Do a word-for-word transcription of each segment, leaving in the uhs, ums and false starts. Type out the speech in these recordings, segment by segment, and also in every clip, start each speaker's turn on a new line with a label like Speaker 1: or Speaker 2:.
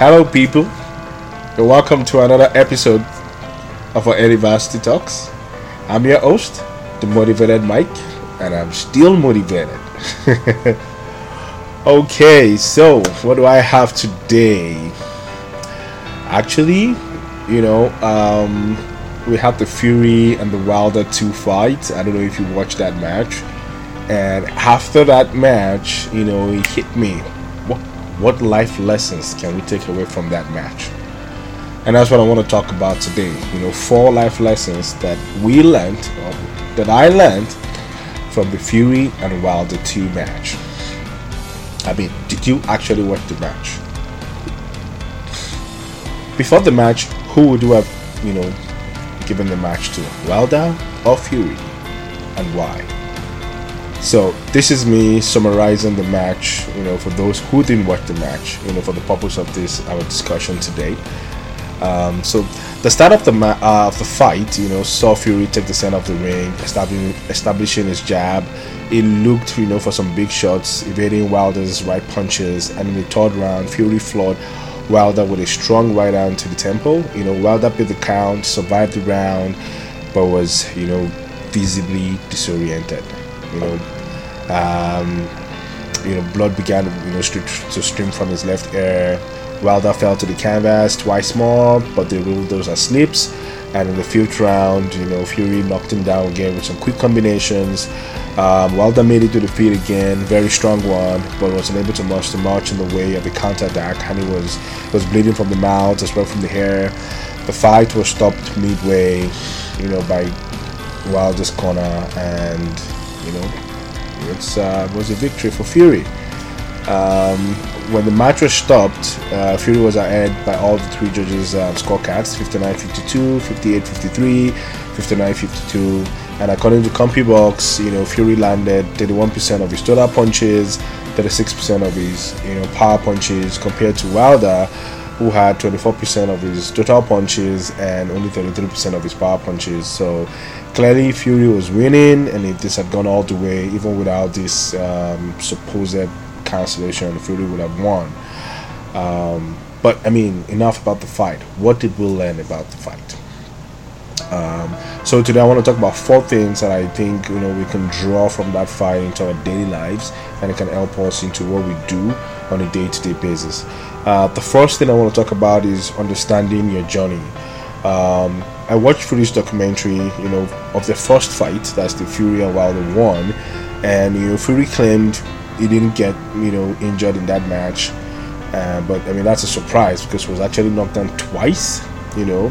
Speaker 1: Hello, people, and welcome to another episode of our University Talks. I'm your host, the Motivated Mike, and I'm still motivated. Okay, so what do I have today? Actually, you know, um, we have the Fury and the Wilder two fight. I don't know if you watched that match. And after that match, you know, it hit me. What, what life lessons can we take away from that match? And that's what I want to talk about today. You know, four life lessons that we learned, or that I learned from the Fury and Wilder two match. I mean, did you actually watch the match? Before the match, who would you have, you know, given the match to? Wilder or Fury? And why? So this is me summarizing the match, you know, for those who didn't watch the match, you know, for the purpose of this our discussion today. Um, so the start of the ma- uh, of the fight, you know, saw Fury take the center of the ring, establishing establishing his jab. He looked, you know, for some big shots, evading Wilder's right punches, and in the third round, Fury floored Wilder with a strong right hand to the temple. You know, Wilder paid the count, survived the round, but was, you know, visibly disoriented. You know, um, you know, blood began, you know, to stream from his left ear. Wilder fell to the canvas twice more, but they ruled those as slips. And in the fifth round, you know, Fury knocked him down again with some quick combinations. Um, Wilder made it to the feet again, very strong one, but was unable to march to march in the way of a counterattack, and he was was bleeding from the mouth as well from the hair. The fight was stopped midway, you know, by Wilder's corner, and you know, it's uh, it was a victory for Fury. Um, when the match was stopped, uh, Fury was ahead by all the three judges' uh, scorecards: fifty-nine fifty-two, fifty-eight fifty-three, fifty-nine fifty-two. And according to CompuBox, you know, Fury landed thirty-one percent of his total punches, thirty-six percent of his, you know, power punches, compared to Wilder, who had twenty-four percent of his total punches and only thirty-three percent of his power punches. So clearly Fury was winning, and if this had gone all the way, even without this um, supposed cancellation, Fury would have won. Um, but I mean, enough about the fight. What did we learn about the fight? Um, so today I want to talk about four things that I think, you know, we can draw from that fight into our daily lives, and it can help us into what we do on a day-to-day basis. Uh, the first thing I want to talk about is understanding your journey. Um, I watched Fury's documentary, you know, of the first fight, that's the Fury and Wilder one, and you know, Fury claimed he didn't get, you know, injured in that match, uh, but I mean that's a surprise because he was actually knocked down twice, you know.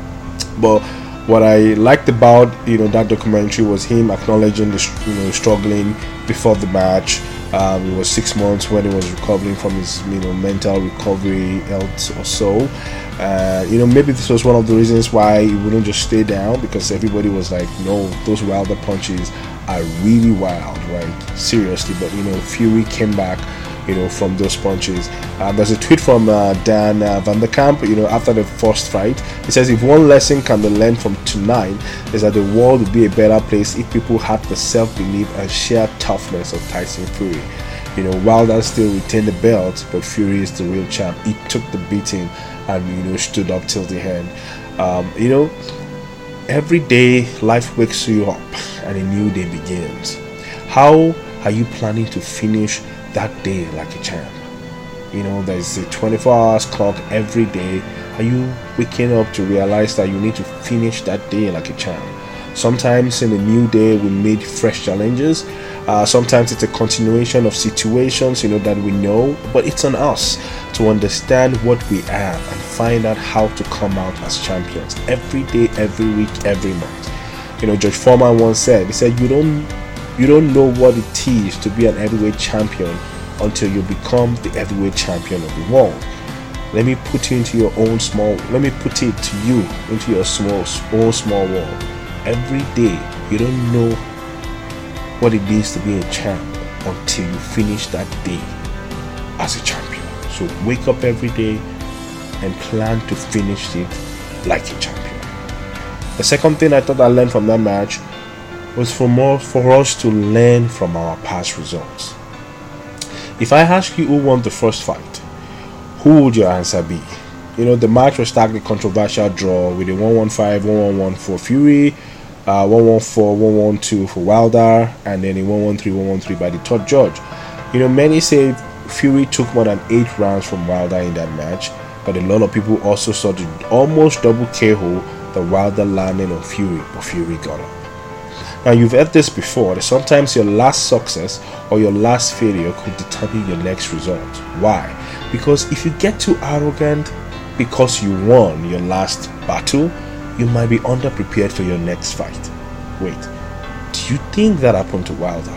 Speaker 1: But what I liked about, you know, that documentary was him acknowledging the, you know, struggling before the match. Um, it was six months when he was recovering from his, you know, mental recovery health or so. Uh, you know, maybe this was one of the reasons why he wouldn't just stay down, because everybody was like, no, those Wilder punches are really wild, right? Seriously. But you know, Fury came back, you know, from those punches. Uh, there's a tweet from uh, Dan uh, Van der Kamp, you know, after the first fight. He says, if one lesson can be learned from tonight is that the world would be a better place if people had the self-belief and sheer toughness of Tyson Fury. You know, Wilder still retained the belt, but Fury is the real champ. He took the beating and, you know, stood up till the end. Um, you know, every day life wakes you up and a new day begins. How are you planning to finish that day like a champ? You know, there's a twenty-four hours clock every day. Are you waking up to realize that you need to finish that day like a champ? Sometimes in a new day we meet fresh challenges. Uh, sometimes it's a continuation of situations, you know, that we know, but it's on us to understand what we are and find out how to come out as champions every day, every week, every month. You know, George Foreman once said, he said, you don't you don't know what it is to be an heavyweight champion until you become the heavyweight champion of the world. Let me put you into your own small, let me put it to you into your small, own small world. Every day, you don't know what it is to be a champ until you finish that day as a champion. So wake up every day and plan to finish it like a champion. The second thing I thought I learned from that match was for more for us to learn from our past results. If I ask you who won the first fight, who would your answer be? You know, the match was tagged a controversial draw with a one one five, one one one for Fury, uh, one one four, one one two for Wilder, and then a one one three, one one three by the third judge. You know, many say Fury took more than eight rounds from Wilder in that match, but a lot of people also saw the almost double K O that Wilder landed on Fury, but Fury got up. Now, you've heard this before, that sometimes your last success or your last failure could determine your next result. Why? Because if you get too arrogant because you won your last battle, you might be underprepared for your next fight. Wait, do you think that happened to Wilder?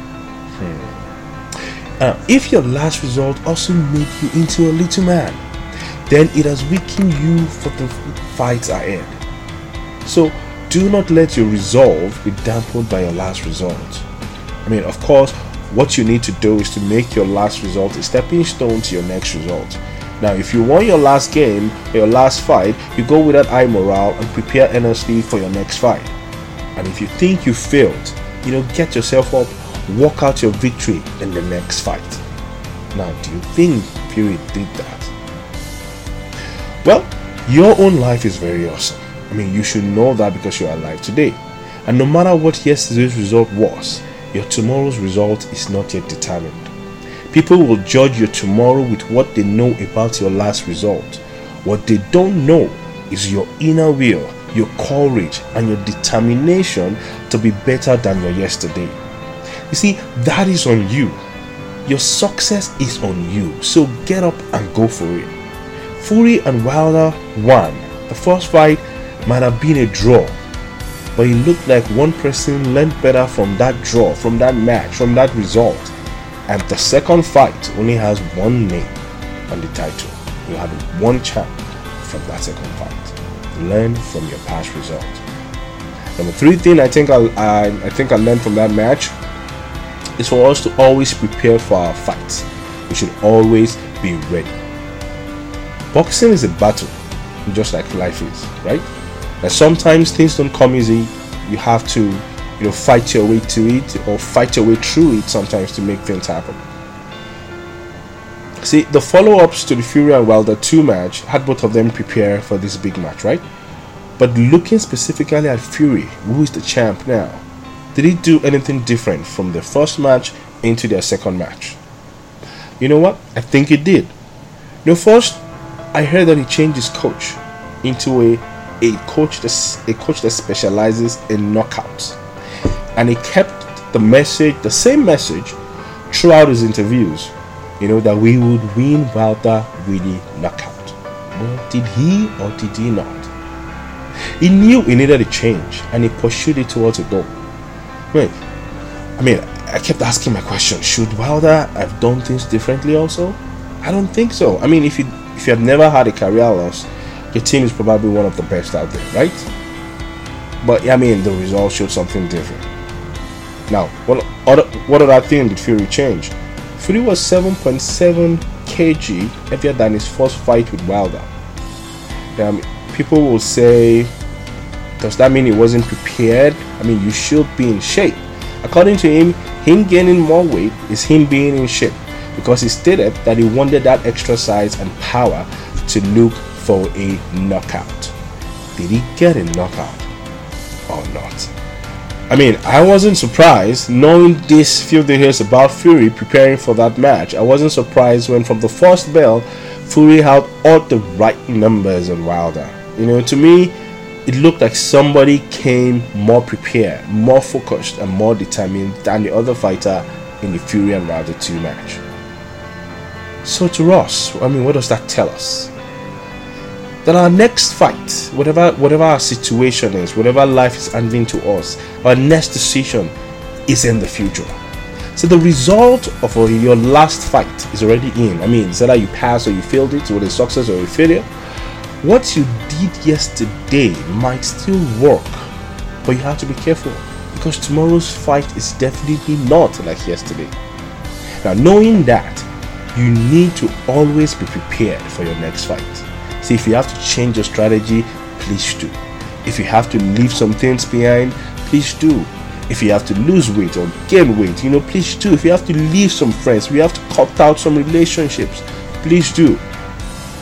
Speaker 1: Hmm. Now, if your last result also made you into a little man, then it has weakened you for the fights ahead. So, do not let your resolve be dampened by your last result. I mean, of course, what you need to do is to make your last result a stepping stone to your next result. Now, if you won your last game or your last fight, you go with that high morale and prepare earnestly for your next fight. And if you think you failed, you know, get yourself up, walk out your victory in the next fight. Now, do you think Fury did that? Well, your own life is very awesome. I mean, you should know that because you are alive today. And no matter what yesterday's result was, your tomorrow's result is not yet determined. People will judge your tomorrow with what they know about your last result. What they don't know is your inner will, your courage, and your determination to be better than your yesterday. You see, that is on you. Your success is on you. So get up and go for it. Fury and Wilder won. The first fight might have been a draw, but it looked like one person learned better from that draw, from that match, from that result. And the second fight only has one name on the title. You had one champ from that second fight. Learn from your past result. Number three thing I think I, I, I think I learned from that match is for us to always prepare for our fights. We should always be ready. Boxing is a battle, just like life is, right? And sometimes things don't come easy. You have to, you know, fight your way to it or fight your way through it sometimes to make things happen. See, the follow-ups to the Fury and Wilder two match had both of them prepare for this big match, right? But looking specifically at Fury, who is the champ now, did he do anything different from the first match into their second match? You know what? I think he did. You know, first, I heard that he changed his coach into a a coach that a coach that specializes in knockouts, and he kept the message, the same message, throughout his interviews. You know, that we would win Wilder with a knockout. Well, did he or did he not? He knew he needed a change, and he pursued it towards a goal. Wait, I mean, I kept asking my question: should Wilder have done things differently? Also, I don't think so. I mean, if you if you have never had a career loss, your team is probably one of the best out there, right? But I mean, the result showed something different. Now, what other what other thing did Fury change? Fury was seven point seven kilograms heavier than his first fight with Wilder. Um, people will say, does that mean he wasn't prepared? I mean, you should be in shape. According to him, him gaining more weight is him being in shape, because he stated that he wanted that extra size and power to look for a knockout. Did he get a knockout or not? I mean, I wasn't surprised knowing this few details about Fury preparing for that match. I wasn't surprised when from the first bell, Fury had all the right numbers on Wilder. You know, to me, it looked like somebody came more prepared, more focused, and more determined than the other fighter in the Fury and Wilder two match. So to us, I mean, what does that tell us? That our next fight, whatever whatever our situation is, whatever life is handing to us, our next decision is in the future. So the result of your last fight is already in. I mean, it's either you passed or you failed it, or a success or a failure. What you did yesterday might still work, but you have to be careful, because tomorrow's fight is definitely not like yesterday. Now, knowing that, you need to always be prepared for your next fight. See, if you have to change your strategy, please do. If you have to leave some things behind, please do. If you have to lose weight or gain weight, you know, please do. If you have to leave some friends, if you have to cut out some relationships, please do.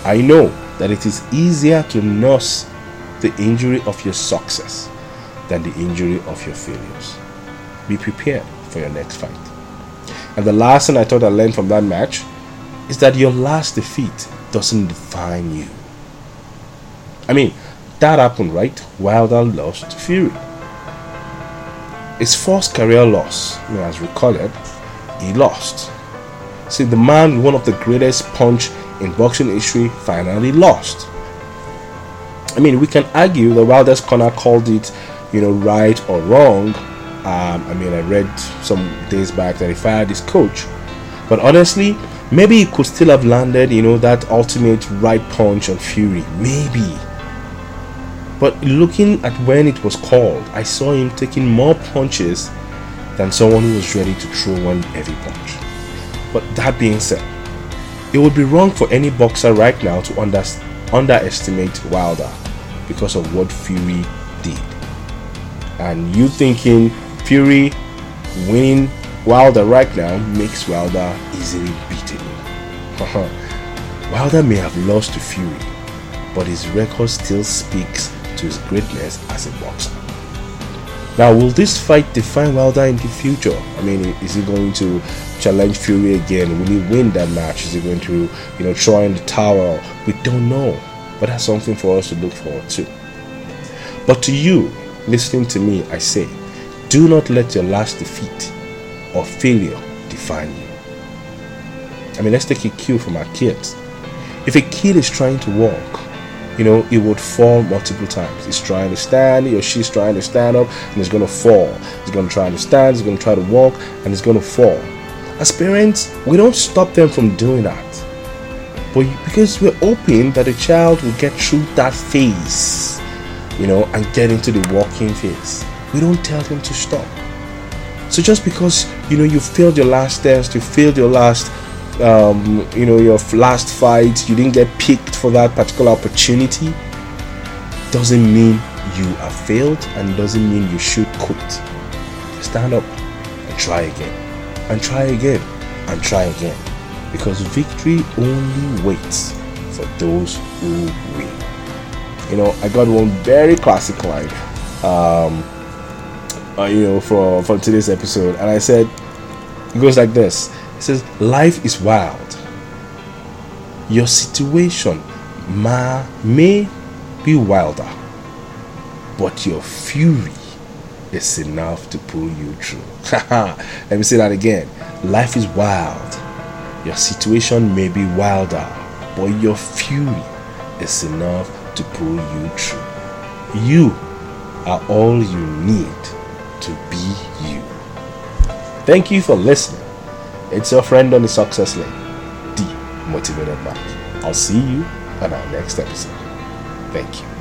Speaker 1: I know that it is easier to nurse the injury of your success than the injury of your failures. Be prepared for your next fight. And the last thing I thought I learned from that match is that your last defeat doesn't define you. I mean, that happened, right? Wilder lost to Fury. His first career loss, you know, as recorded, he lost. See, the man with one of the greatest punch in boxing history finally lost. I mean, we can argue that Wilder's corner called it, you know, right or wrong. Um, I mean, I read some days back that he fired his coach. But honestly, maybe he could still have landed, you know, that ultimate right punch on Fury. Maybe. But looking at when it was called, I saw him taking more punches than someone who was ready to throw one heavy punch. But that being said, it would be wrong for any boxer right now to under, underestimate Wilder because of what Fury did. And you thinking Fury winning Wilder right now makes Wilder easily beatable. Wilder may have lost to Fury, but his record still speaks to his greatness as a boxer. Now, will this fight define Wilder in the future? I mean, is he going to challenge Fury again? Will he win that match? Is he going to, you know, throw in the towel? We don't know, but that's something for us to look forward to. But to you, listening to me, I say, do not let your last defeat or failure define you. I mean, let's take a cue from our kids. If a kid is trying to walk, you know, he would fall multiple times. He's trying to stand, he or she's trying to stand up, and he's going to fall. He's going to try to stand, he's going to try to walk, and he's going to fall. As parents, we don't stop them from doing that. But because we're hoping that the child will get through that phase, you know, and get into the walking phase. We don't tell them to stop. So just because, you know, you failed your last test, you failed your last Um, you know, your last fight, you didn't get picked for that particular opportunity, doesn't mean you have failed, and doesn't mean you should quit. Stand up and try again, and try again, and try again, because victory only waits for those who win. You know, I got one very classic line, um, uh, you know, for for today's episode, and I said, it goes like this. It says, life is wild. Your situation ma, may be wilder, but your fury is enough to pull you through. Let me say that again. Life is wild. Your situation may be wilder, but your fury is enough to pull you through. You are all you need to be you. Thank you for listening. It's your friend on the Success Lane, D Motivated Man. I'll see you on our next episode. Thank you.